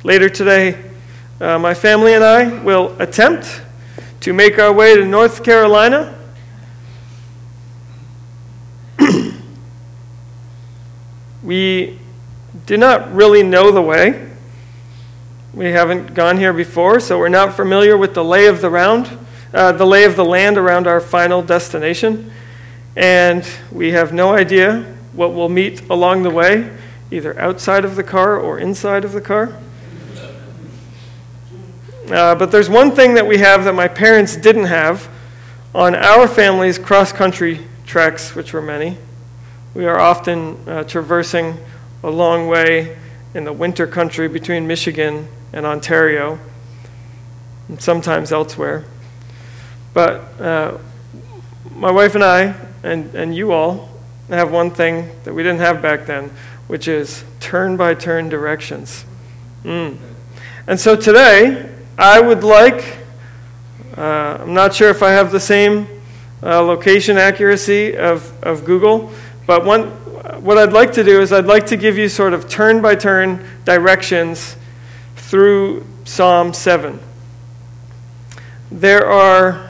Later today, my family and I will attempt to make our way to North Carolina. We do not really know the way. We haven't gone here before, so we're not familiar with the lay of the land around our final destination. And we have no idea what we'll meet along the way, either outside of the car or inside of the car. But there's one thing that we have that my parents didn't have on our family's cross-country treks, which were many. We are often traversing a long way in the winter country between Michigan and Ontario, and sometimes elsewhere. But my wife and I, and you all, have one thing that we didn't have back then, which is turn-by-turn directions. And so today, I would like, I'm not sure if I have the same location accuracy of Google, but what I'd like to do is I'd like to give you sort of turn-by-turn directions through Psalm 7. There are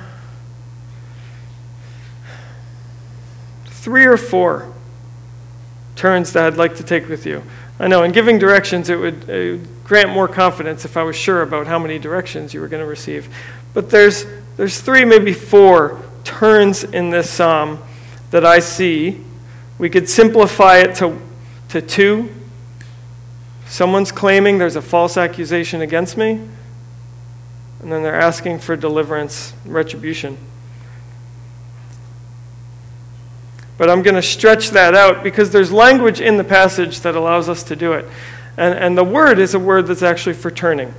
3 or 4 turns that I'd like to take with you. I know in giving directions it would grant more confidence if I was sure about how many directions you were going to receive. But there's 3, maybe 4 turns in this psalm that I see. We could simplify it to 2. Someone's claiming there's a false accusation against me, and then they're asking for deliverance, retribution. But I'm going to stretch that out because there's language in the passage that allows us to do it. And the word is a word that's actually for turning.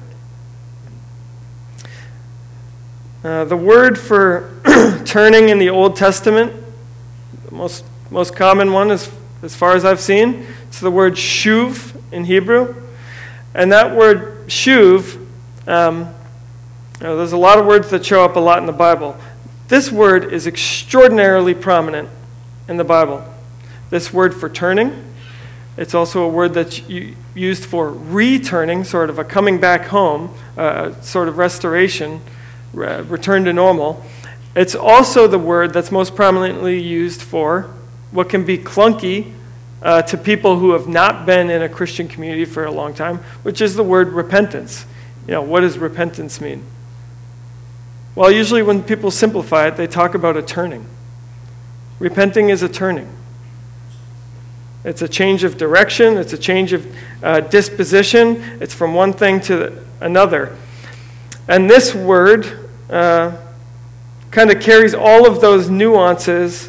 The word for turning in the Old Testament, the most common one, as far as I've seen, it's the word shuv in Hebrew. And that word shuv, there's a lot of words that show up a lot in the Bible. This word is extraordinarily prominent in the Bible. This word for turning, it's also a word that's used for returning, sort of a coming back home, sort of restoration, return to normal. It's also the word that's most prominently used for what can be clunky to people who have not been in a Christian community for a long time, which is the word repentance. What does repentance mean? Well, usually when people simplify it, they talk about a turning. Repenting is a turning. It's a change of direction. It's a change of disposition. It's from one thing to another. And this word kind of carries all of those nuances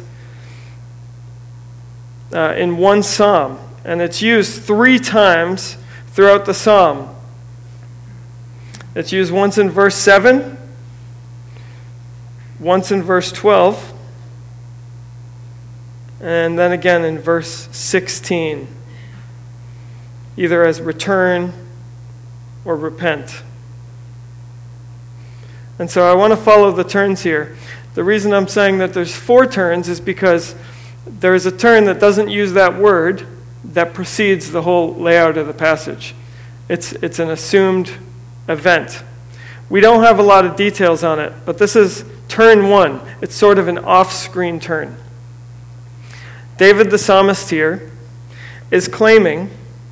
in one psalm. And it's used 3 times throughout the psalm. It's used once in verse 7, once in verse 12, and then again in verse 16, either as return or repent. And so I want to follow the turns here. The reason I'm saying that there's 4 turns is because there's a turn that doesn't use that word that precedes the whole layout of the passage. It's an assumed event. We don't have a lot of details on it, but this is turn 1. It's sort of an off-screen turn. David the psalmist here is claiming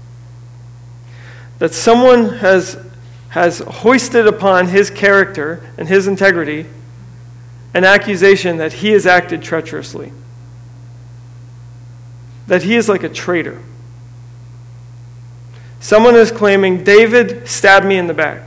that someone has hoisted upon his character and his integrity an accusation that he has acted treacherously, that he is like a traitor. Someone is claiming, David stabbed me in the back.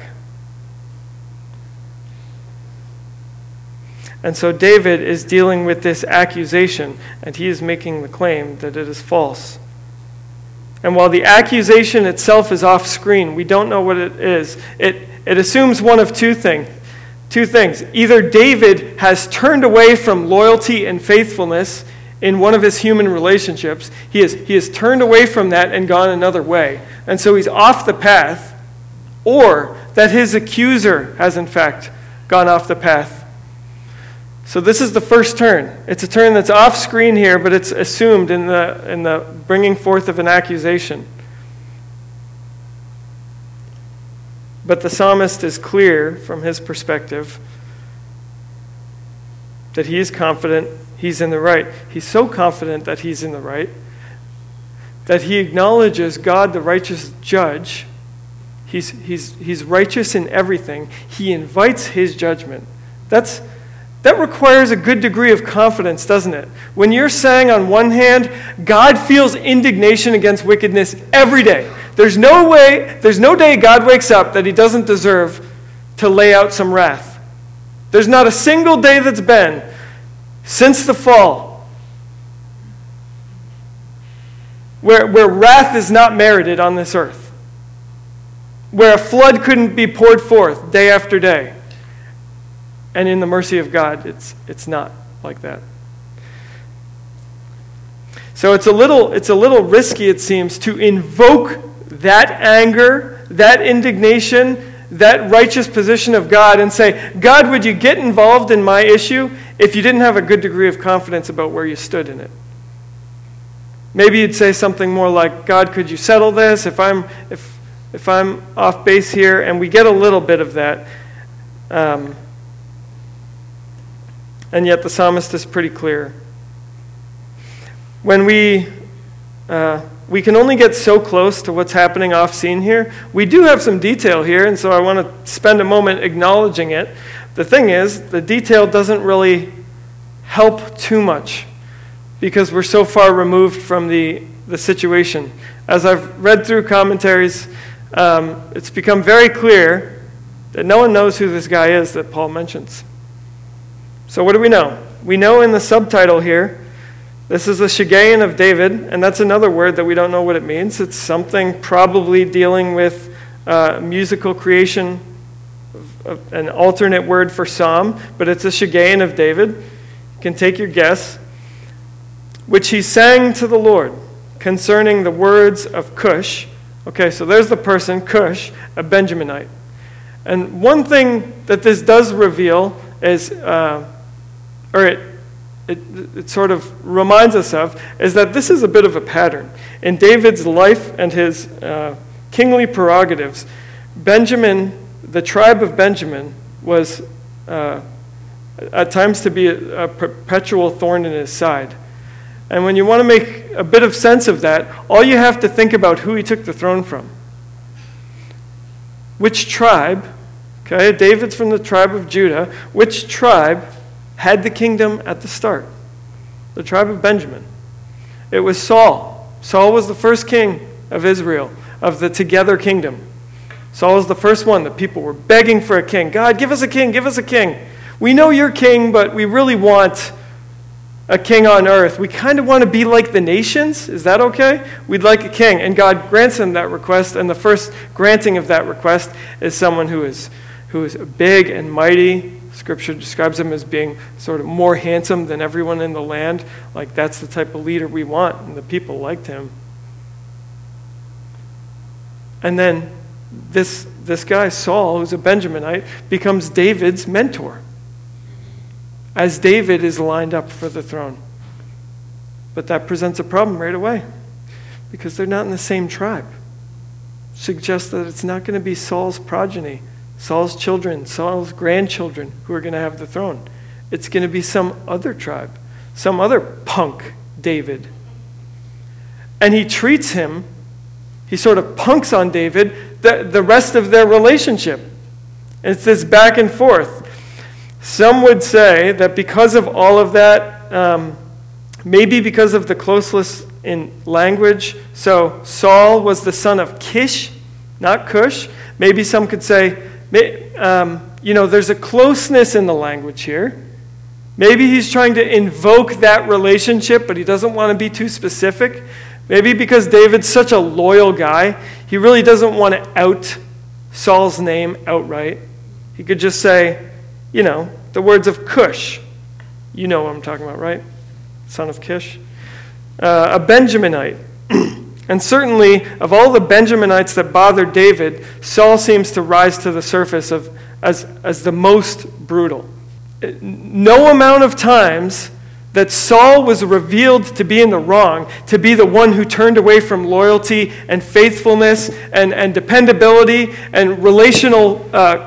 And so David is dealing with this accusation, and he is making the claim that it is false. And while the accusation itself is off screen, we don't know what it is. It assumes one of two things. Either David has turned away from loyalty and faithfulness in one of his human relationships. He has turned away from that and gone another way. And so he's off the path. Or that his accuser has in fact gone off the path. So this is the first turn. It's a turn that's off screen here, but it's assumed in the bringing forth of an accusation. But the psalmist is clear from his perspective that he is confident he's in the right. He's so confident that he's in the right that he acknowledges God, the righteous judge. He's righteous in everything. He invites his judgment. That requires a good degree of confidence, doesn't it? When you're saying on one hand, God feels indignation against wickedness every day. There's no day God wakes up that he doesn't deserve to lay out some wrath. There's not a single day that's been since the fall where wrath is not merited on this earth, where a flood couldn't be poured forth day after day. And in the mercy of God, it's not like that. So it's a little risky, it seems, to invoke that anger, that indignation, that righteous position of God and say, God, would you get involved in my issue if you didn't have a good degree of confidence about where you stood in it? Maybe you'd say something more like, God, could you settle this if I'm off base here? And we get a little bit of that. And yet the psalmist is pretty clear. When we can only get so close to what's happening off scene here. We do have some detail here, and so I want to spend a moment acknowledging it. The thing is, the detail doesn't really help too much because we're so far removed from the situation. As I've read through commentaries, it's become very clear that no one knows who this guy is that Paul mentions. So what do we know? We know in the subtitle here, this is a Shiggaion of David, and that's another word that we don't know what it means. It's something probably dealing with musical creation, an alternate word for psalm, but it's a Shiggaion of David. You can take your guess. Which he sang to the Lord concerning the words of Cush. Okay, so there's the person, Cush, a Benjaminite. And one thing that this does reveal is, it sort of reminds us of, is that this is a bit of a pattern. In David's life and his kingly prerogatives, Benjamin, the tribe of Benjamin, was at times to be a perpetual thorn in his side. And when you want to make a bit of sense of that, all you have to think about who he took the throne from. Which tribe, okay, David's from the tribe of Judah, which tribe had the kingdom at the start? The tribe of Benjamin. It was Saul. Saul was the first king of Israel, of the together kingdom. Saul was the first one that people were begging for a king. God, give us a king, give us a king. We know you're king, but we really want a king on earth. We kind of want to be like the nations. Is that okay? We'd like a king. And God grants him that request, and the first granting of that request is someone who is big and mighty. Scripture describes him as being sort of more handsome than everyone in the land. Like, that's the type of leader we want, and the people liked him. And then this guy, Saul, who's a Benjaminite, becomes David's mentor as David is lined up for the throne. But that presents a problem right away because they're not in the same tribe. Suggests that it's not going to be Saul's progeny, Saul's children, Saul's grandchildren who are going to have the throne. It's going to be some other tribe, some other punk David. And he treats him, he sort of punks on David the rest of their relationship. It's this back and forth. Some would say that because of all of that, maybe because of the closeness in language, so Saul was the son of Kish, not Cush. Maybe some could say, there's a closeness in the language here. Maybe he's trying to invoke that relationship, but he doesn't want to be too specific. Maybe because David's such a loyal guy, he really doesn't want to out Saul's name outright. He could just say, the words of Cush. You know what I'm talking about, right? Son of Kish. A Benjaminite. And certainly, of all the Benjaminites that bothered David, Saul seems to rise to the surface as the most brutal. No amount of times that Saul was revealed to be in the wrong, to be the one who turned away from loyalty and faithfulness and dependability and relational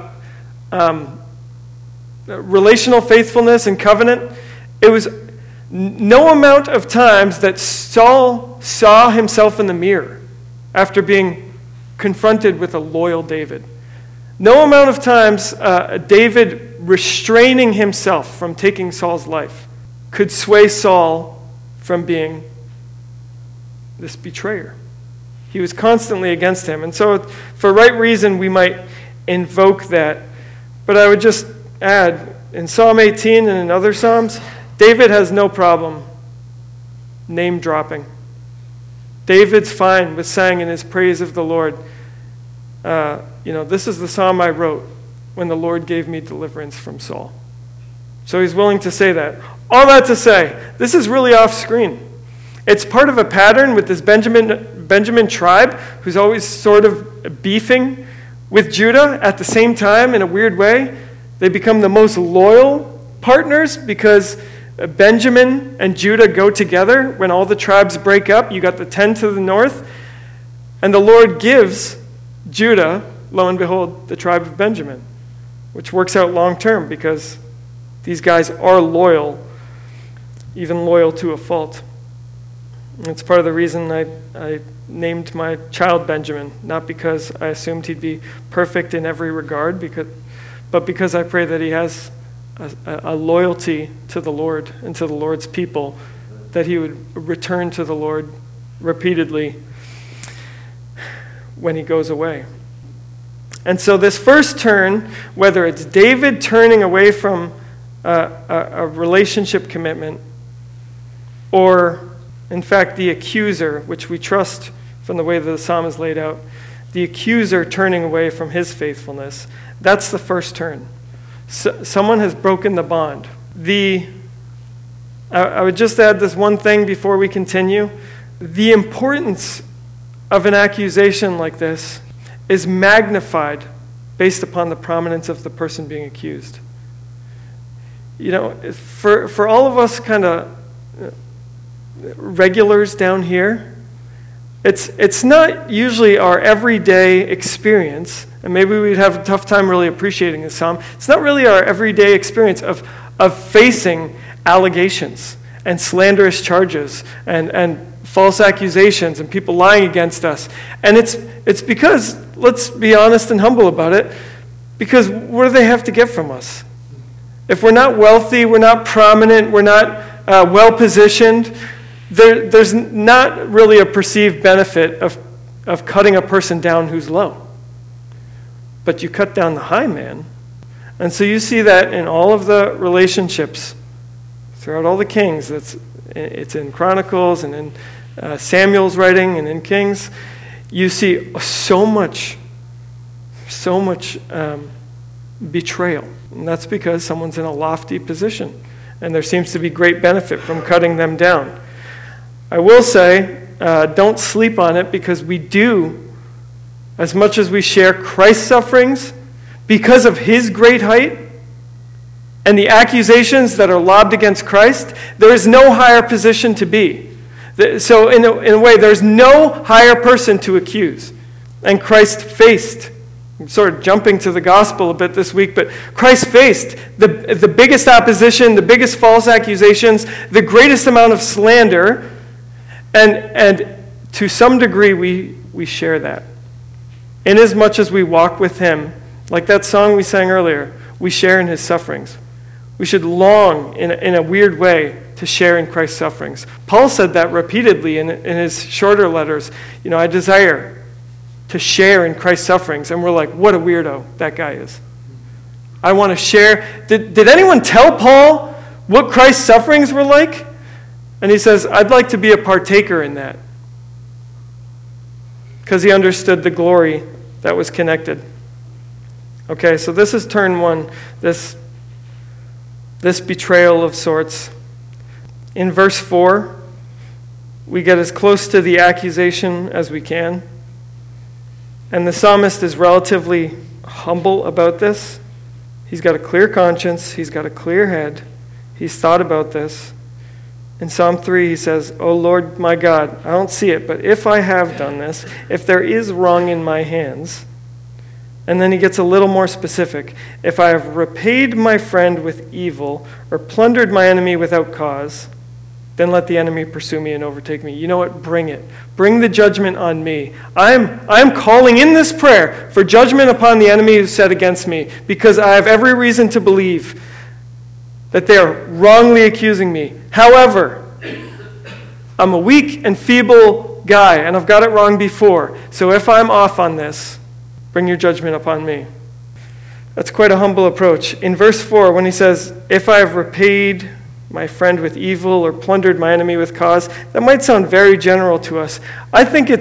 faithfulness and covenant. It was no amount of times that Saul saw himself in the mirror after being confronted with a loyal David. No amount of times David restraining himself from taking Saul's life could sway Saul from being this betrayer. He was constantly against him. And so for right reason, we might invoke that. But I would just add, in Psalm 18 and in other Psalms, David has no problem name dropping. David's fine with saying in his praise of the Lord, this is the psalm I wrote when the Lord gave me deliverance from Saul. So he's willing to say that. All that to say, this is really off screen. It's part of a pattern with this Benjamin tribe who's always sort of beefing with Judah at the same time in a weird way. They become the most loyal partners because Benjamin and Judah go together. When all the tribes break up, you got the 10 to the north, and the Lord gives Judah, lo and behold, the tribe of Benjamin, which works out long term because these guys are loyal, even loyal to a fault. It's part of the reason I named my child Benjamin, not because I assumed he'd be perfect in every regard, but because I pray that he has a loyalty to the Lord and to the Lord's people, that he would return to the Lord repeatedly when he goes away. And so this first turn, whether it's David turning away from a relationship commitment, or in fact the accuser, which we trust from the way that the psalm is laid out, the accuser turning away from his faithfulness, that's the first turn. Someone has broken the bond. I would just add this one thing before we continue. The importance of an accusation like this is magnified based upon the prominence of the person being accused. For all of us kind of regulars down here, it's not usually our everyday experience, and maybe we'd have a tough time really appreciating this psalm. It's not really our everyday experience of facing allegations and slanderous charges and false accusations and people lying against us. And it's because, let's be honest and humble about it, because what do they have to get from us? If we're not wealthy, we're not prominent, we're not well-positioned, there's not really a perceived benefit of cutting a person down who's low. But you cut down the high man. And so you see that in all of the relationships throughout all the kings. It's in Chronicles and in Samuel's writing and in Kings. You see so much betrayal. And that's because someone's in a lofty position. And there seems to be great benefit from cutting them down. I will say, don't sleep on it, because we do, as much as we share Christ's sufferings, because of his great height and the accusations that are lobbed against Christ, there is no higher position to be. So in a way, there's no higher person to accuse. And Christ faced, I'm sort of jumping to the gospel a bit this week, but Christ faced the biggest opposition, the biggest false accusations, the greatest amount of slander, and to some degree we share that. Inasmuch as we walk with him, like that song we sang earlier, we share in his sufferings. We should long, in a weird way, to share in Christ's sufferings. Paul said that repeatedly in his shorter letters. I desire to share in Christ's sufferings. And we're like, what a weirdo that guy is. I want to share. Did anyone tell Paul what Christ's sufferings were like? And he says, I'd like to be a partaker in that. Because he understood the glory that was connected. Okay, so this is turn one, this betrayal of sorts. In verse 4, we get as close to the accusation as we can. And the psalmist is relatively humble about this. He's got a clear conscience. He's got a clear head. He's thought about this. In Psalm 3, he says, "O Lord my God, I don't see it, but if I have done this, if there is wrong in my hands," and then he gets a little more specific, "if I have repaid my friend with evil or plundered my enemy without cause, then let the enemy pursue me and overtake me." You know what? Bring it. Bring the judgment on me. I'm calling in this prayer for judgment upon the enemy who's set against me, because I have every reason to believe that they are wrongly accusing me. However, I'm a weak and feeble guy, and I've got it wrong before. So if I'm off on this, bring your judgment upon me. That's quite a humble approach. In verse 4, when he says, "If I have repaid my friend with evil or plundered my enemy with cause," that might sound very general to us. I think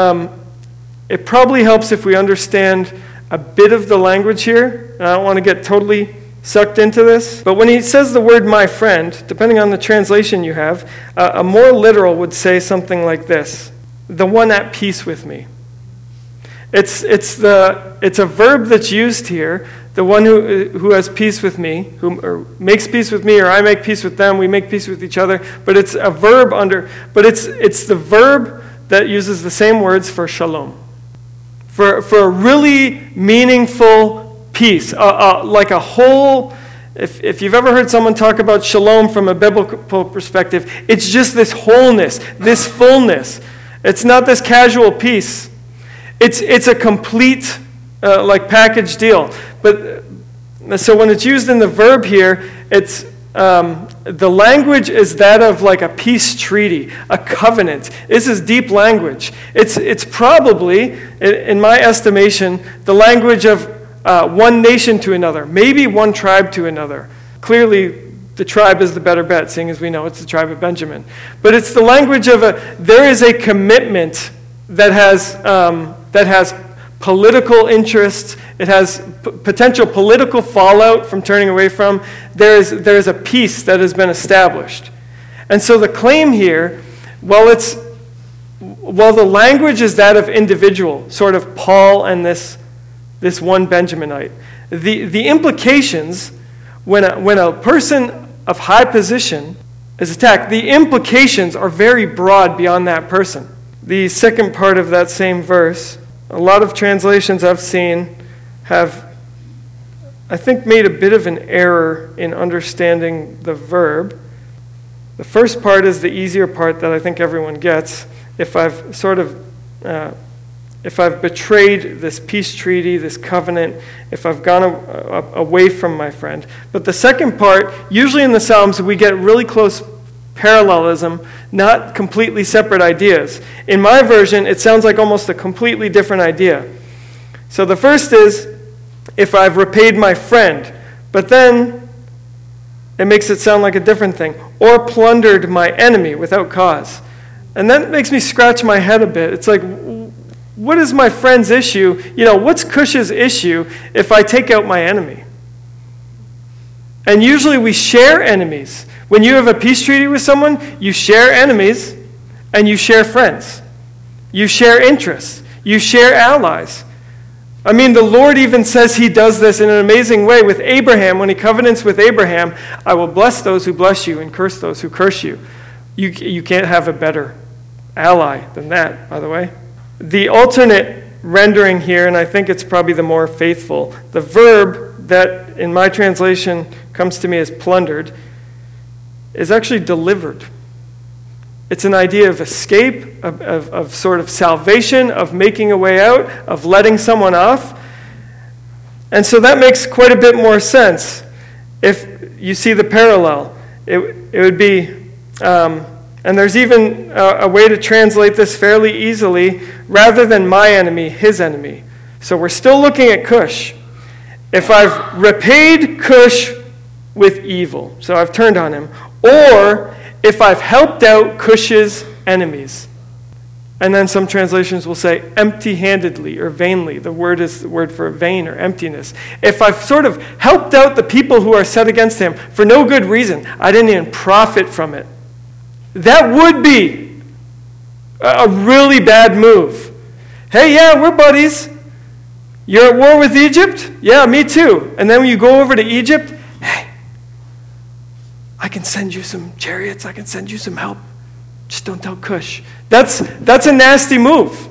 it probably helps if we understand a bit of the language here. And I don't want to get totally sucked into this. But when he says the word "my friend," depending on the translation you have, a more literal would say something like this: "the one at peace with me." It's a verb that's used here, the one who has peace with me, or makes peace with me, or I make peace with them, we make peace with each other. But it's a verb but it's the verb that uses the same words for shalom. For a really meaningful peace, like a whole. If you've ever heard someone talk about shalom from a biblical perspective, it's just this wholeness, this fullness. It's not this casual peace. It's a complete package deal. But so when it's used in the verb here, it's the language is that of like a peace treaty, a covenant. This is deep language. It's probably, in my estimation, the language of one nation to another, maybe one tribe to another. Clearly, the tribe is the better bet, seeing as we know it's the tribe of Benjamin. But it's the language of there is a commitment that has political interests. It has potential political fallout from turning away from. There is a peace that has been established. And so the claim here, while the language is that of individual, sort of Paul and this one Benjaminite, the implications, when a person of high position is attacked, the implications are very broad beyond that person. The second part of that same verse, a lot of translations I've seen have, I think, made a bit of an error in understanding the verb. The first part is the easier part that I think everyone gets. If I've betrayed this peace treaty, this covenant, if I've gone away from my friend. But the second part, usually in the Psalms, we get really close parallelism, not completely separate ideas. In my version, it sounds like almost a completely different idea. So the first is, if I've repaid my friend, but then it makes it sound like a different thing, or plundered my enemy without cause. And that makes me scratch my head a bit. It's like, what is my friend's issue? What's Cush's issue if I take out my enemy? And usually we share enemies. When you have a peace treaty with someone, you share enemies and you share friends. You share interests. You share allies. I mean, the Lord even says he does this in an amazing way with Abraham. When he covenants with Abraham, "I will bless those who bless you and curse those who curse you." You can't have a better ally than that, by the way. The alternate rendering here, and I think it's probably the more faithful, the verb that in my translation comes to me as plundered, is actually delivered. It's an idea of escape, of sort of salvation, of making a way out, of letting someone off. And so that makes quite a bit more sense. If you see the parallel, it would be, and there's even a way to translate this fairly easily, rather than my enemy, his enemy. So we're still looking at Cush. If I've repaid Cush with evil, so I've turned on him, or if I've helped out Cush's enemies. And then some translations will say empty-handedly or vainly. The word is the word for vain or emptiness. If I've sort of helped out the people who are set against him for no good reason, I didn't even profit from it, that would be a really bad move. Hey, yeah, we're buddies. You're at war with Egypt? Yeah, me too. And then when you go over to Egypt, hey, I can send you some chariots, I can send you some help. Just don't tell Cush. That's a nasty move.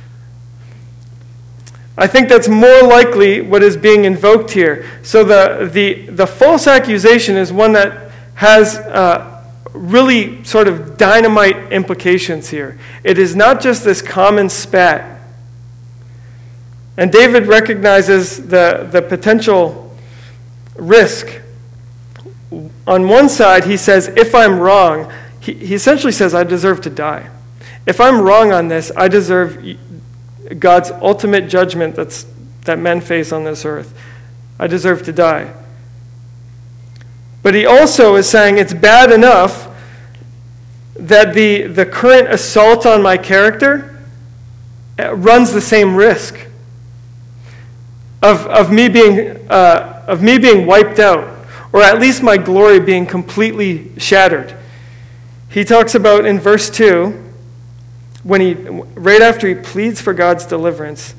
I think that's more likely what is being invoked here. So the false accusation is one that has really sort of dynamite implications here. It is not just this common spat. And David recognizes the potential risk. On one side, he says, if I'm wrong, he essentially says, I deserve to die. If I'm wrong on this, I deserve God's ultimate judgment that men face on this earth. I deserve to die. But he also is saying it's bad enough that the current assault on my character runs the same risk of me being wiped out, or at least my glory being completely shattered. He talks about in verse 2, right after he pleads for God's deliverance,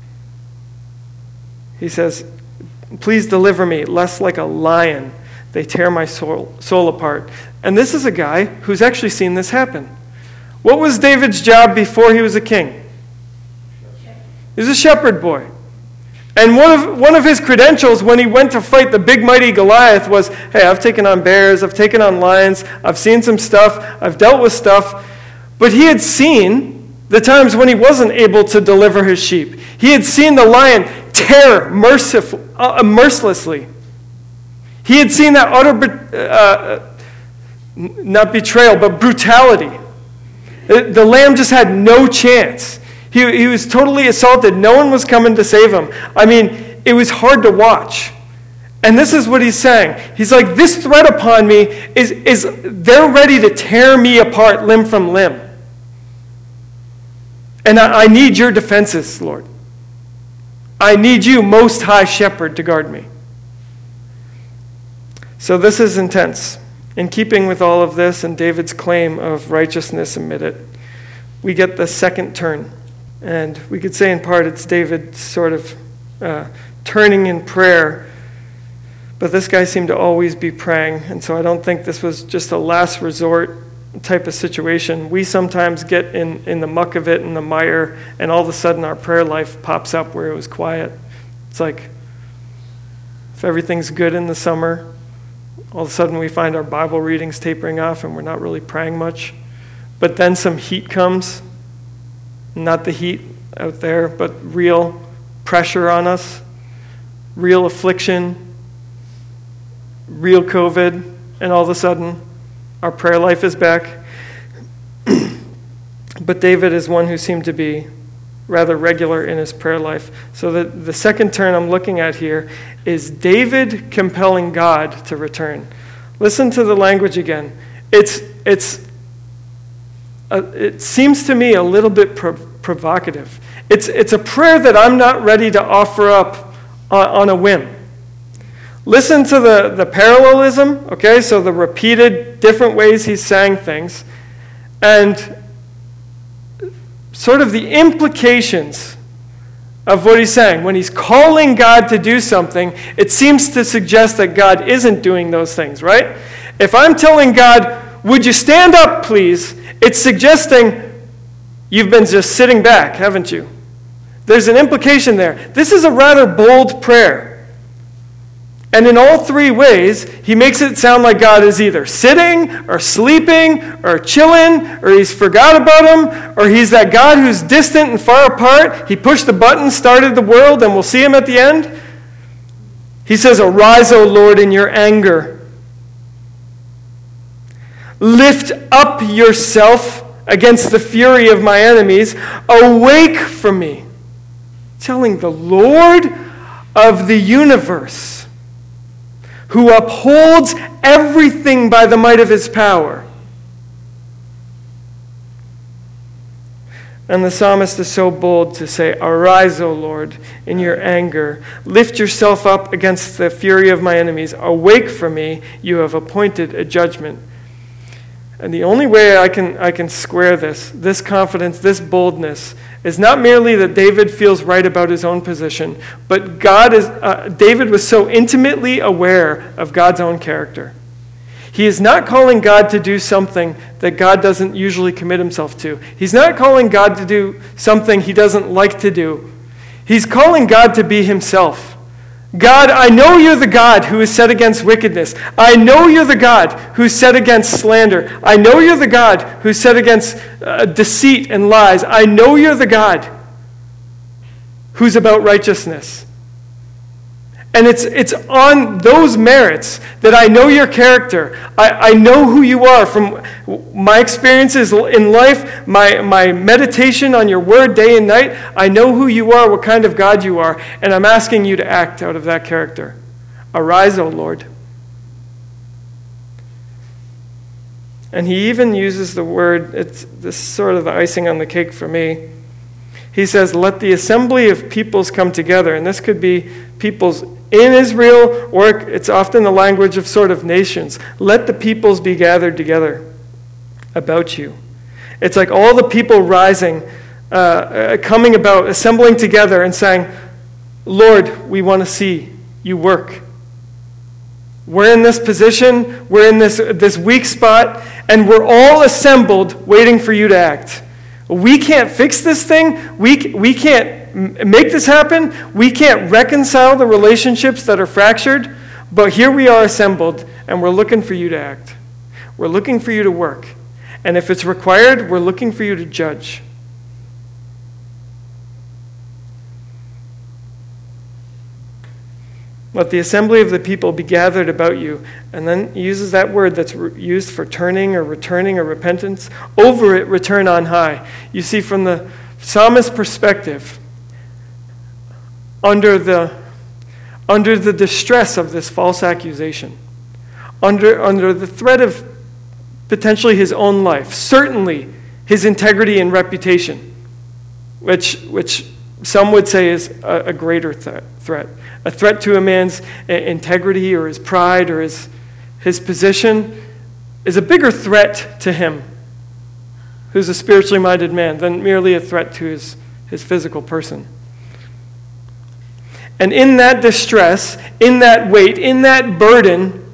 he says, please deliver me, lest like a lion they tear my soul apart. And this is a guy who's actually seen this happen. What was David's job before he was a king? He was a shepherd boy. And one of his credentials when he went to fight the big mighty Goliath was, hey, I've taken on bears, I've taken on lions, I've seen some stuff, I've dealt with stuff. But he had seen the times when he wasn't able to deliver his sheep. He had seen the lion tear mercilessly. He had seen that utter, not betrayal, but brutality. The lamb just had no chance. He was totally assaulted. No one was coming to save him. I mean, it was hard to watch. And this is what he's saying. He's like, this threat upon me is they're ready to tear me apart limb from limb. And I need your defenses, Lord. I need you, Most High Shepherd, to guard me. So this is intense. In keeping with all of this and David's claim of righteousness amid we get the second turn. And we could say in part it's David sort of turning in prayer. But this guy seemed to always be praying. And so I don't think this was just a last resort type of situation. We sometimes get in the muck of it, in the mire, and all of a sudden our prayer life pops up where it was quiet. It's like if everything's good in the summer, all of a sudden we find our Bible readings tapering off and we're not really praying much. But then some heat comes. Not the heat out there, but real pressure on us, real affliction, real COVID, and all of a sudden, our prayer life is back. But David is one who seemed to be rather regular in his prayer life. So the second turn I'm looking at here is David compelling God to return. Listen to the language again. It seems to me a little bit provocative. It's a prayer that I'm not ready to offer up on a whim. Listen to the parallelism, okay? So the repeated different ways he's saying things, and sort of the implications of what he's saying. When he's calling God to do something, it seems to suggest that God isn't doing those things, right? If I'm telling God, would you stand up, please? It's suggesting you've been just sitting back, haven't you? There's an implication there. This is a rather bold prayer. And in all three ways, he makes it sound like God is either sitting or sleeping or chilling, or he's forgot about him, or he's that God who's distant and far apart. He pushed the button, started the world, and we'll see him at the end. He says, "Arise, O Lord, in your anger. Lift up yourself against the fury of my enemies. Awake from me." Telling the Lord of the universe, who upholds everything by the might of his power. And the psalmist is so bold to say, "Arise, O Lord, in your anger. Lift yourself up against the fury of my enemies. Awake from me, you have appointed a judgment." And the only way I can square this confidence, this boldness, is not merely that David feels right about his own position, but David was so intimately aware of God's own character. He is not calling God to do something that God doesn't usually commit himself to. He's not calling God to do something he doesn't like to do. He's calling God to be himself. God, I know you're the God who is set against wickedness. I know you're the God who's set against slander. I know you're the God who's set against deceit and lies. I know you're the God who's about righteousness. And it's on those merits that I know your character. I know who you are from my experiences in life, my meditation on your word day and night. I know who you are, what kind of God you are, and I'm asking you to act out of that character. Arise, O Lord. And he even uses the word, it's this sort of the icing on the cake for me. He says, let the assembly of peoples come together. And this could be peoples in Israel, or it's often the language of sort of nations. Let the peoples be gathered together about you. It's like all the people rising, coming about, assembling together and saying, Lord, we want to see you work. We're in this position, we're in this weak spot, and we're all assembled waiting for you to act. We can't fix this thing. We can't make this happen. We can't reconcile the relationships that are fractured. But here we are assembled, and we're looking for you to act. We're looking for you to work. And if it's required, we're looking for you to judge. Let the assembly of the people be gathered about you. And then he uses that word that's used for turning or returning or repentance. Over it, return on high. You see, from the psalmist's perspective, under the distress of this false accusation, under the threat of potentially his own life, certainly his integrity and reputation, which some would say is a greater threat. A threat to a man's integrity or his pride or his position is a bigger threat to him, who's a spiritually minded man, than merely a threat to his physical person. And in that distress, in that weight, in that burden,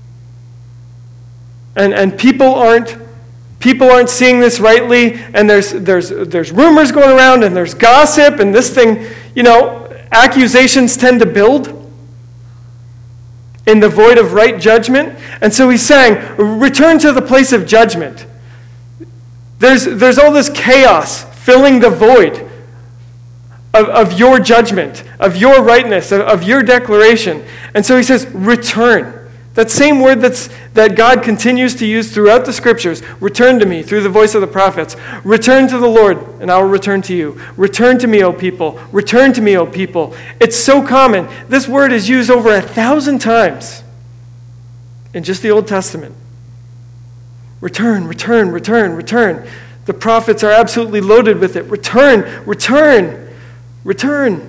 and people aren't seeing this rightly, and there's rumors going around, and there's gossip, and this thing, accusations tend to build in the void of right judgment. And so he's saying, return to the place of judgment. There's all this chaos filling the void of your judgment, of your rightness, of your declaration. And so he says, return. That same word that God continues to use throughout the scriptures. Return to me through the voice of the prophets. Return to the Lord, and I will return to you. Return to me, O people. Return to me, O people. It's so common. This word is used over 1,000 times in just the Old Testament. Return, return, return, return. The prophets are absolutely loaded with it. Return, return, return.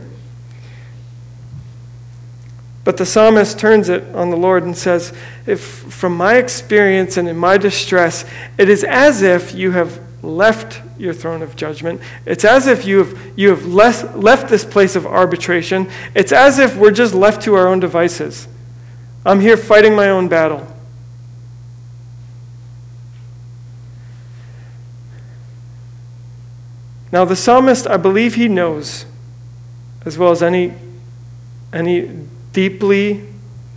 But the psalmist turns it on the Lord and says, if from my experience and in my distress, it is as if you have left your throne of judgment. It's as if you have left this place of arbitration. It's as if we're just left to our own devices. I'm here fighting my own battle. Now the psalmist, I believe he knows, as well as any deeply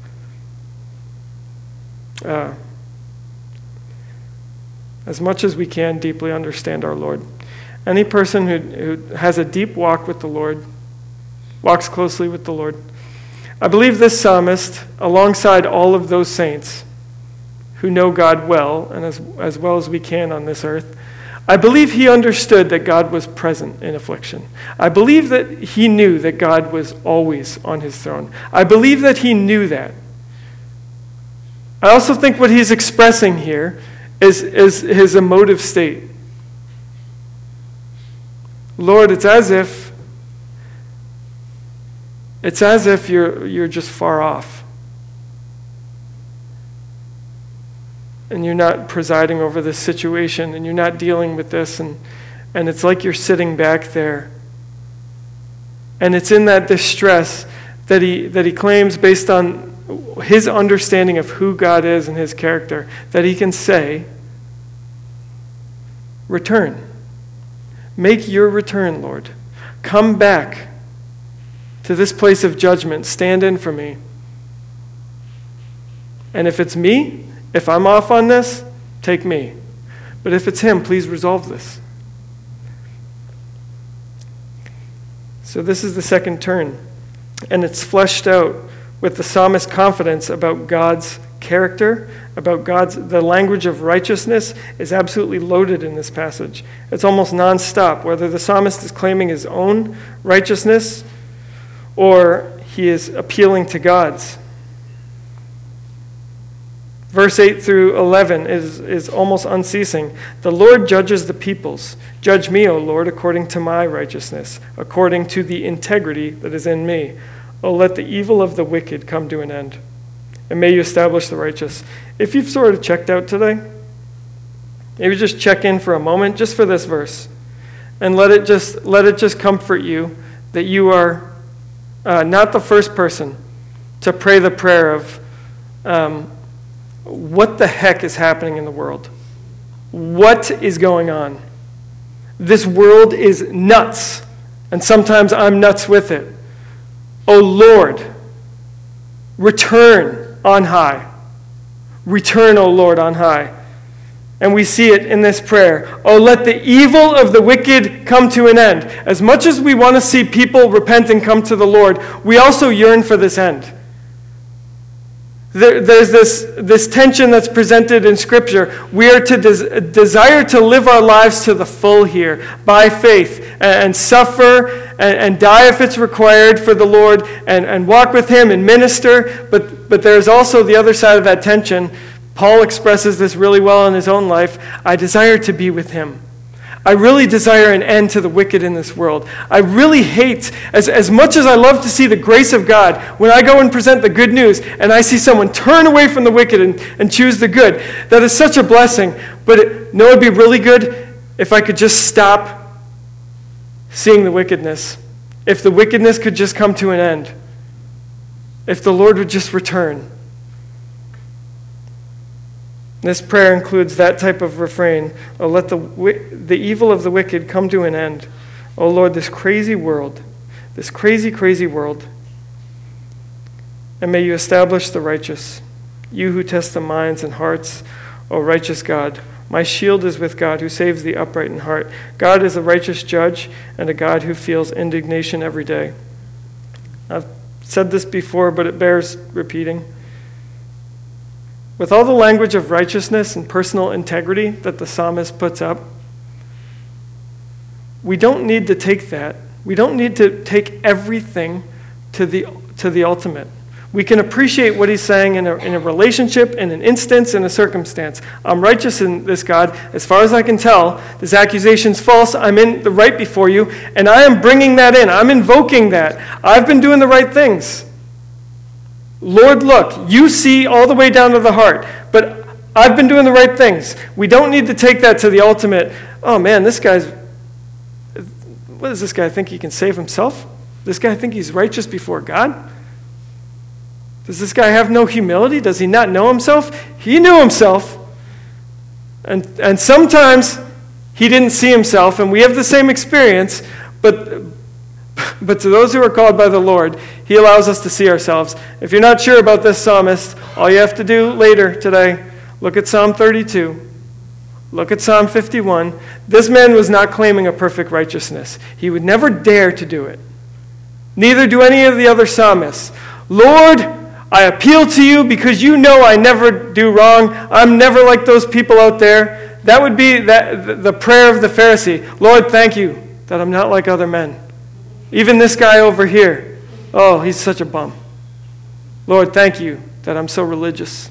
as much as we can deeply understand our Lord. Any person who has a deep walk with the Lord, walks closely with the Lord. I believe this psalmist, alongside all of those saints who know God well, and as well as we can on this earth, I believe he understood that God was present in affliction. I believe that he knew that God was always on his throne. I believe that he knew that. I also think what he's expressing here is his emotive state. Lord, it's as if you're just far off. And you're not presiding over this situation, and you're not dealing with this, and it's like you're sitting back there. And it's in that distress that he claims, based on his understanding of who God is and his character, that he can say, return. Make your return, Lord. Come back to this place of judgment. Stand in for me. And if it's me, if I'm off on this, take me. But if it's him, please resolve this. So this is the second turn. And it's fleshed out with the psalmist's confidence about God's character, about the language of righteousness is absolutely loaded in this passage. It's almost nonstop, whether the psalmist is claiming his own righteousness or he is appealing to God's. Verse 8 through 11 is almost unceasing. The Lord judges the peoples. Judge me, O Lord, according to my righteousness, according to the integrity that is in me. Oh, let the evil of the wicked come to an end, and may you establish the righteous. If you've sort of checked out today, maybe just check in for a moment, just for this verse, and let it just comfort you that you are not the first person to pray the prayer of, what the heck is happening in the world? What is going on? This world is nuts, and sometimes I'm nuts with it. O Lord, return on high. Return, O Lord, on high. And we see it in this prayer. Oh, let the evil of the wicked come to an end. As much as we want to see people repent and come to the Lord, we also yearn for this end. There's this tension that's presented in Scripture. We are to desire to live our lives to the full here, by faith, and suffer and die if it's required for the Lord, and walk with him and minister. But there's also the other side of that tension. Paul expresses this really well in his own life. I desire to be with him. I really desire an end to the wicked in this world. I really hate, as much as I love to see the grace of God, when I go and present the good news and I see someone turn away from the wicked and choose the good. That is such a blessing. But it would be really good if I could just stop seeing the wickedness. If the wickedness could just come to an end. If the Lord would just return. This prayer includes that type of refrain. Oh, let the evil of the wicked come to an end. Oh, Lord, this crazy world, this crazy, crazy world. And may you establish the righteous, you who test the minds and hearts, O righteous God. My shield is with God, who saves the upright in heart. God is a righteous judge and a God who feels indignation every day. I've said this before, but it bears repeating. With all the language of righteousness and personal integrity that the psalmist puts up, we don't need to take that. We don't need to take everything to the ultimate. We can appreciate what he's saying in a relationship, in an instance, in a circumstance. I'm righteous in this, God. As far as I can tell, this accusation's false. I'm in the right before you, and I am bringing that in. I'm invoking that. I've been doing the right things. Lord, look, you see all the way down to the heart, but I've been doing the right things. We don't need to take that to the ultimate. Oh man, what does this guy think he can save himself? This guy think he's righteous before God? Does this guy have no humility? Does he not know himself? He knew himself. And sometimes he didn't see himself, and we have the same experience, but to those who are called by the Lord, he allows us to see ourselves. If you're not sure about this psalmist, all you have to do later today, look at Psalm 32. Look at Psalm 51. This man was not claiming a perfect righteousness. He would never dare to do it. Neither do any of the other psalmists. Lord, I appeal to you because you know I never do wrong. I'm never like those people out there. That would be the prayer of the Pharisee. Lord, thank you that I'm not like other men. Even this guy over here. Oh, he's such a bum. Lord, thank you that I'm so religious.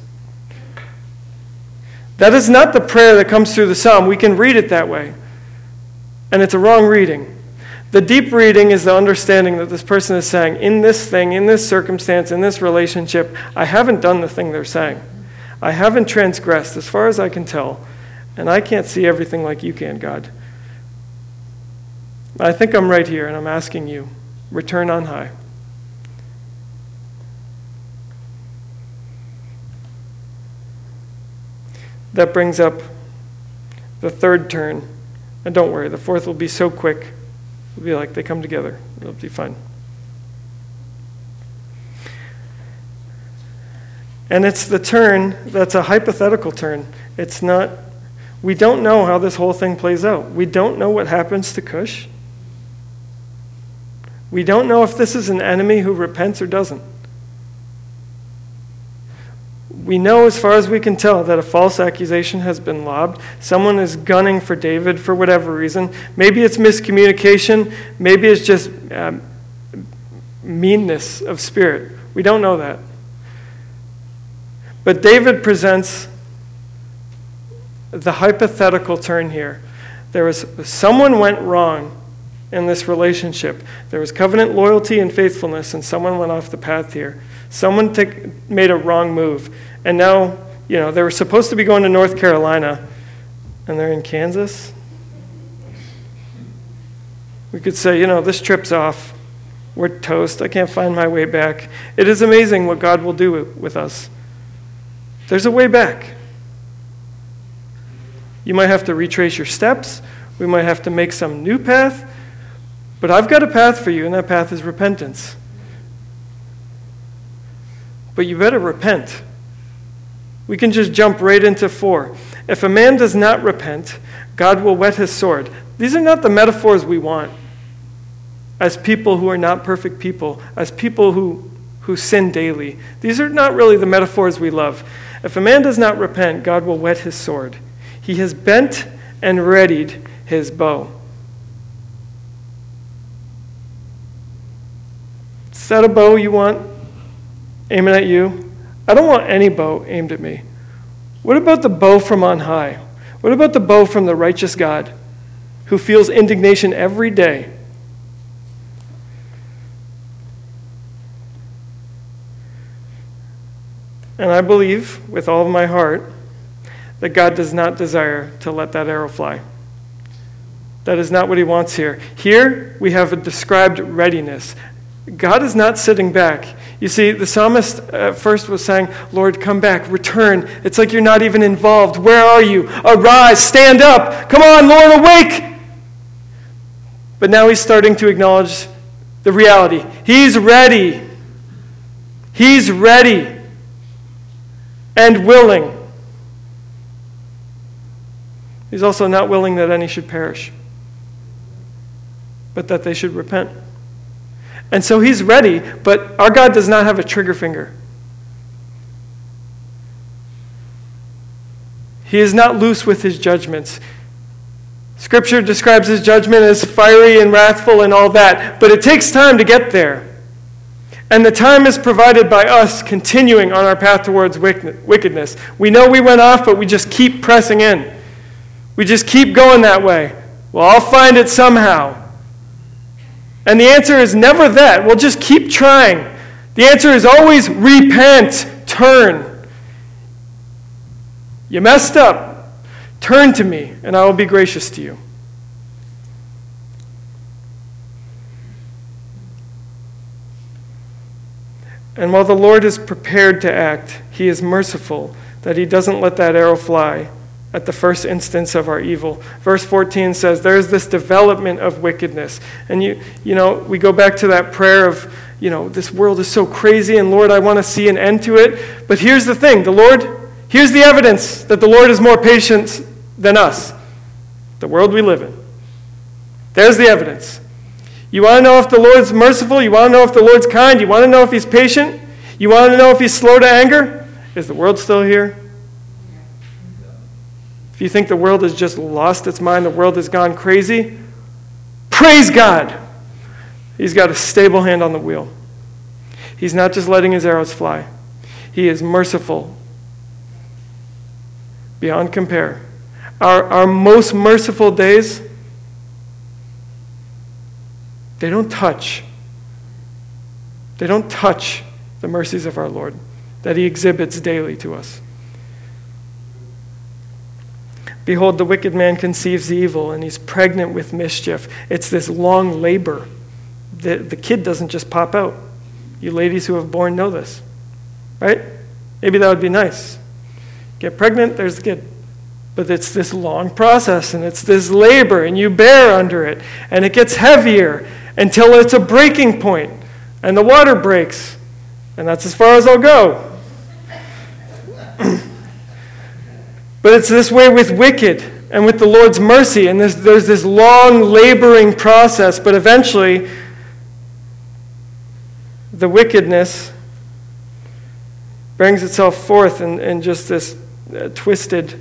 That is not the prayer that comes through the psalm. We can read it that way. And it's a wrong reading. The deep reading is the understanding that this person is saying, in this thing, in this circumstance, in this relationship, I haven't done the thing they're saying. I haven't transgressed as far as I can tell. And I can't see everything like you can, God. I think I'm right here, and I'm asking you, return on high. that brings up the third turn. And don't worry, the fourth will be so quick. It'll be like they come together. It'll be fun. And it's the turn that's a hypothetical turn. It's not, we don't know how this whole thing plays out. We don't know what happens to Cush. We don't know if this is an enemy who repents or doesn't. We know, as far as we can tell, that a false accusation has been lobbed. Someone is gunning for David for whatever reason. Maybe it's miscommunication. Maybe it's just meanness of spirit. We don't know that. But David presents the hypothetical turn here. Someone went wrong in this relationship. There was covenant loyalty and faithfulness, and someone went off the path here. Someone made a wrong move. And now, they were supposed to be going to North Carolina, and they're in Kansas. We could say, this trip's off. We're toast. I can't find my way back. It is amazing what God will do with us. There's a way back. You might have to retrace your steps. We might have to make some new path. But I've got a path for you, and that path is repentance. But you better repent. We can just jump right into 4. If a man does not repent, God will whet his sword. These are not the metaphors we want as people who are not perfect people, as people who sin daily. These are not really the metaphors we love. If a man does not repent, God will whet his sword. He has bent and readied his bow. Is that a bow you want aiming at you? I don't want any bow aimed at me. What about the bow from on high? What about the bow from the righteous God who feels indignation every day? And I believe with all of my heart that God does not desire to let that arrow fly. That is not what he wants here. Here we have a described readiness. God is not sitting back. You see, the psalmist at first was saying, Lord, come back, return. It's like you're not even involved. Where are you? Arise, stand up. Come on, Lord, awake. But now he's starting to acknowledge the reality. He's ready. He's ready and willing. He's also not willing that any should perish, but that they should repent. And so he's ready, but our God does not have a trigger finger. He is not loose with his judgments. Scripture describes his judgment as fiery and wrathful and all that, but it takes time to get there. And the time is provided by us continuing on our path towards wickedness. We know we went off, but we just keep pressing in. We just keep going that way. Well, I'll find it somehow. And the answer is never that. We'll just keep trying. The answer is always repent, turn. You messed up. Turn to me, and I will be gracious to you. And while the Lord is prepared to act, he is merciful that he doesn't let that arrow fly at the first instance of our evil. Verse 14 says there's this development of wickedness. And we go back to that prayer of, this world is so crazy and Lord, I want to see an end to it. But here's the thing, here's the evidence that the Lord is more patient than us, the world we live in. There's the evidence. You want to know if the Lord's merciful? You want to know if the Lord's kind? You want to know if he's patient? You want to know if he's slow to anger? Is the world still here? If you think the world has just lost its mind, the world has gone crazy, praise God. He's got a stable hand on the wheel. He's not just letting his arrows fly. He is merciful beyond compare. Our most merciful days, they don't touch the mercies of our Lord that he exhibits daily to us. Behold, the wicked man conceives evil, and he's pregnant with mischief. It's this long labor. The kid doesn't just pop out. You ladies who have born know this, right? Maybe that would be nice. Get pregnant, there's the kid. But it's this long process, and it's this labor, and you bear under it, and it gets heavier until it's a breaking point, and the water breaks, and that's as far as I'll go. But it's this way with wicked and with the Lord's mercy, and there's this long laboring process, but eventually the wickedness brings itself forth in just this twisted,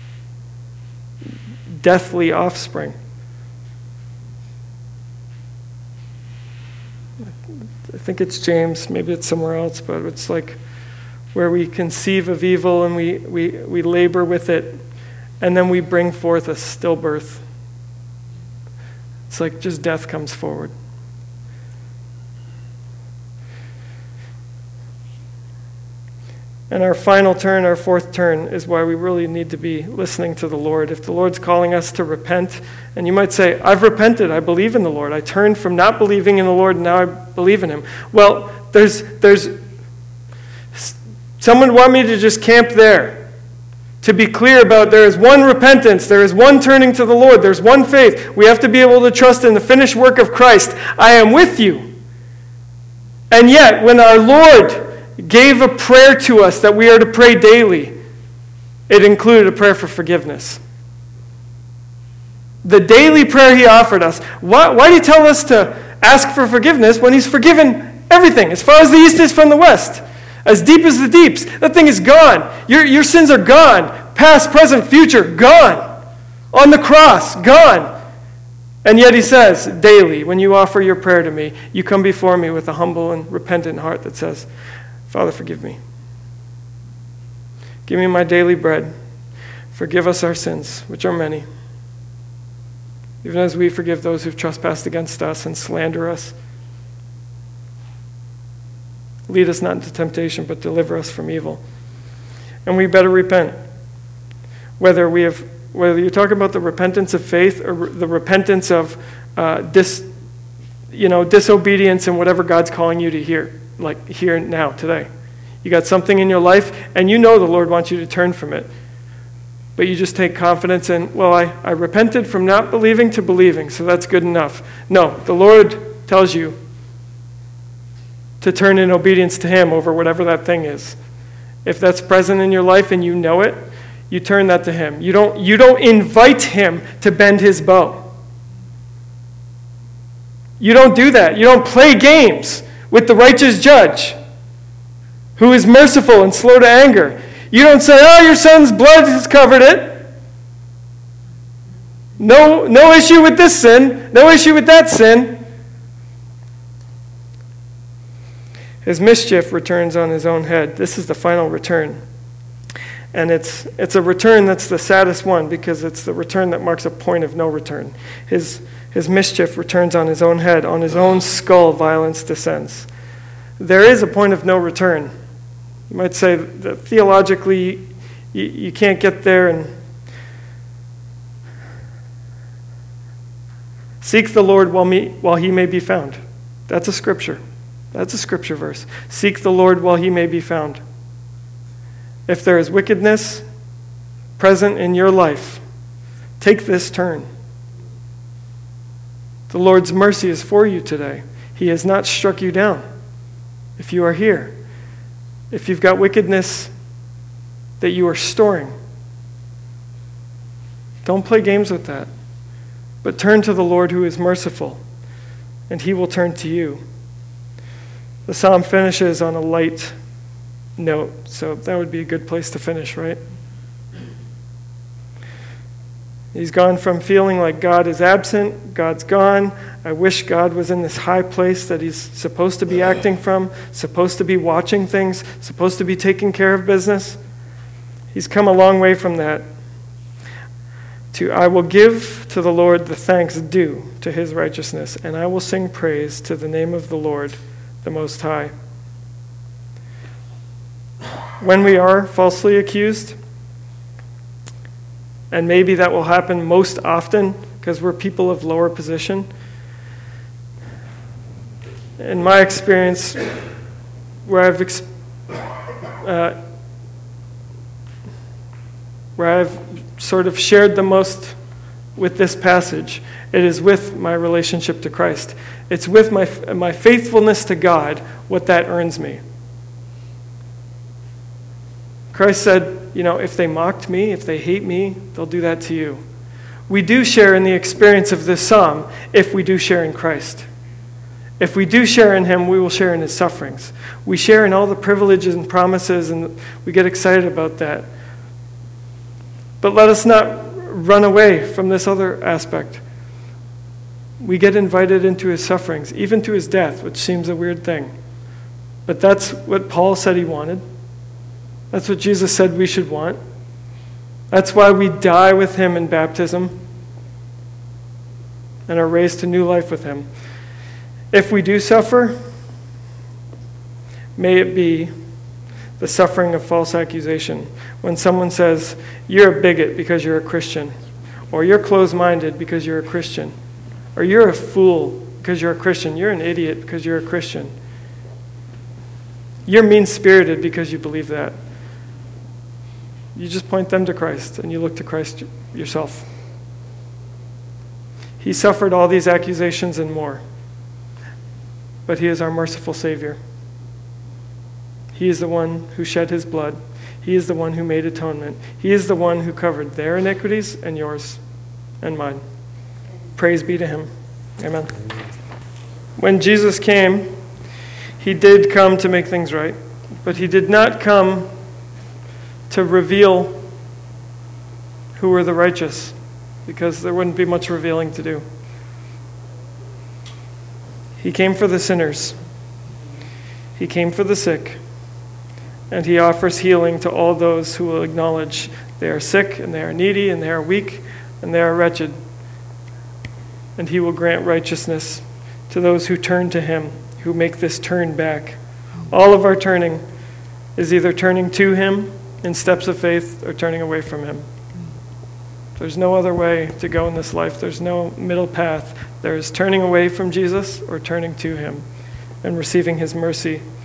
deathly offspring. I think it's James, maybe it's somewhere else, but it's like where we conceive of evil and we labor with it, and then we bring forth a stillbirth. It's like just death comes forward. And our final turn, our fourth turn, is why we really need to be listening to the Lord. If the Lord's calling us to repent, and you might say, I've repented, I believe in the Lord. I turned from not believing in the Lord, and now I believe in him. Well, there's someone want me to just camp there. To be clear about, there is one repentance, there is one turning to the Lord, there's one faith. We have to be able to trust in the finished work of Christ. I am with you. And yet, when our Lord gave a prayer to us that we are to pray daily, it included a prayer for forgiveness. The daily prayer he offered us. Why did he tell us to ask for forgiveness when he's forgiven everything, as far as the east is from the west, as deep as the deeps? That thing is gone. Your sins are gone. Past, present, future, gone. On the cross, gone. And yet he says, daily, when you offer your prayer to me, you come before me with a humble and repentant heart that says, Father, forgive me. Give me my daily bread. Forgive us our sins, which are many, even as we forgive those who've trespassed against us and slander us. Lead us not into temptation, but deliver us from evil. And we better repent. Whether you're talking about the repentance of faith or the repentance of disobedience in whatever God's calling you to hear, like here now, today. You got something in your life, and you know the Lord wants you to turn from it. But you just take confidence in, well, I repented from not believing to believing, so that's good enough. No, the Lord tells you to turn in obedience to him over whatever that thing is. If that's present in your life and you know it, you turn that to him. You don't invite him to bend his bow. You don't do that. You don't play games with the righteous judge who is merciful and slow to anger. You don't say, oh, your son's blood has covered it. No issue with this sin. No issue with that sin. His mischief returns on his own head. This is the final return. And it's a return that's the saddest one, because it's the return that marks a point of no return. His mischief returns on his own head. On his own skull violence descends. There is a point of no return. You might say that theologically you can't get there and seek the Lord while he may be found. That's a scripture. That's a scripture verse. Seek the Lord while he may be found. If there is wickedness present in your life, take this turn. The Lord's mercy is for you today. He has not struck you down. If you are here, if you've got wickedness that you are storing, don't play games with that. But turn to the Lord who is merciful, and he will turn to you. The psalm finishes on a light note, so that would be a good place to finish, right? He's gone from feeling like God is absent, God's gone. I wish God was in this high place that he's supposed to be acting from, supposed to be watching things, supposed to be taking care of business. He's come a long way from that to, I will give to the Lord the thanks due to his righteousness, and I will sing praise to the name of the Lord, the Most High. When we are falsely accused, and maybe that will happen most often because we're people of lower position. In my experience, where I've sort of shared the most with this passage. It is with my relationship to Christ. It's with my faithfulness to God what that earns me. Christ said, if they mocked me, if they hate me, they'll do that to you. We do share in the experience of this psalm if we do share in Christ. If we do share in him, we will share in his sufferings. We share in all the privileges and promises, and we get excited about that. But let us not run away from this other aspect. We get invited into his sufferings, even to his death, which seems a weird thing. But that's what Paul said he wanted. That's what Jesus said we should want. That's why we die with him in baptism and are raised to new life with him. If we do suffer, may it be the suffering of false accusation. When someone says, you're a bigot because you're a Christian, or you're closed-minded because you're a Christian, or you're a fool because you're a Christian, you're an idiot because you're a Christian, you're mean-spirited because you believe that. You just point them to Christ, and you look to Christ yourself. He suffered all these accusations and more. But he is our merciful Savior. He is the one who shed his blood. He is the one who made atonement. He is the one who covered their iniquities and yours and mine. Praise be to him. Amen. When Jesus came, he did come to make things right, but he did not come to reveal who were the righteous, because there wouldn't be much revealing to do. He came for the sinners. He came for the sick. And he offers healing to all those who will acknowledge they are sick and they are needy and they are weak and they are wretched. And he will grant righteousness to those who turn to him, who make this turn back. All of our turning is either turning to him in steps of faith or turning away from him. There's no other way to go in this life. There's no middle path. There is turning away from Jesus or turning to him and receiving his mercy